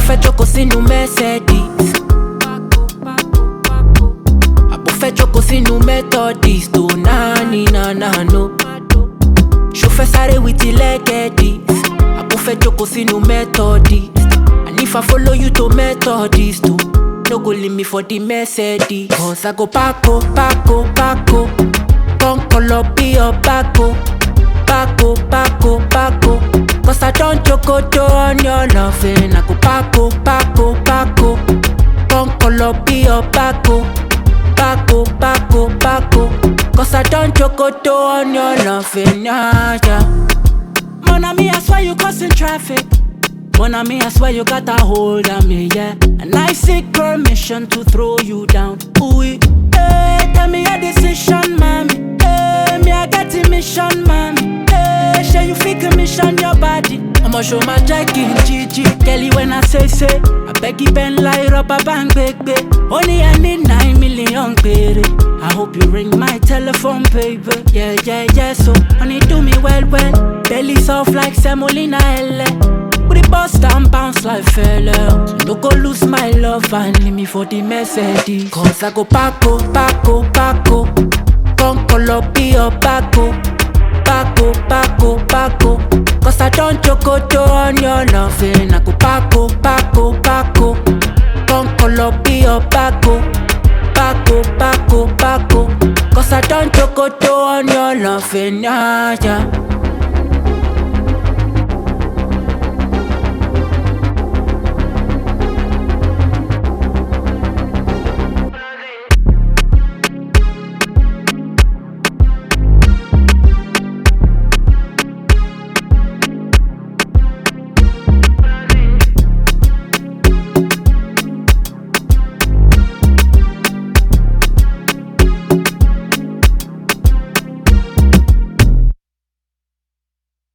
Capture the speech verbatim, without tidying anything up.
fẹ́ jókòó sínú Mercedes. Àbò fẹ́ jókòó sínú Methodist. Oh na ni na na no. Ṣo fẹ́ sáré with the leggedis. Àbò fẹ́ jókòó sínú Methodist. And if I follow you to Methodist too, no go leave me for the Mercedes. Cause I go Paco, Paco, Paco. Come call up be your Paco. Paco, Paco, Paco. Cause I don't chocoto on your loving. I go Paco, Paco, Paco. Come call up be your Paco. Paco, Paco, Paco. Cause I don't chocoto on your loving. Yeah, yeah. Mon ami, I swear you causing traffic. Mon ami, I swear you got a hold on me, yeah. And I seek permission to throw you down. Ooh, hey, tell me your decision, mommy. Hey, me I get a mission, mommy. Hey, share you feel commission your body. I'ma show my jacking, Gigi. Kelly when I say say, I beg you bend like rubber band, baby. Only I need nine million, baby. I hope you ring my telephone, baby. Yeah, yeah, yeah. So honey, do me well, well. Belly soft like semolina, L. Booty bust and bounce like fella. So don't go lose my love and leave me for the Mercedes. Cause I go Paco, Paco, Paco. Come call up be your Paco. Paco, Paco, Paco. Cause I don't chocoto on your loving. I go Paco, Paco, Paco. Come call up be your Paco. Paco, Paco, Paco. Cause I don't chocoto on your loving. Yeah, yeah.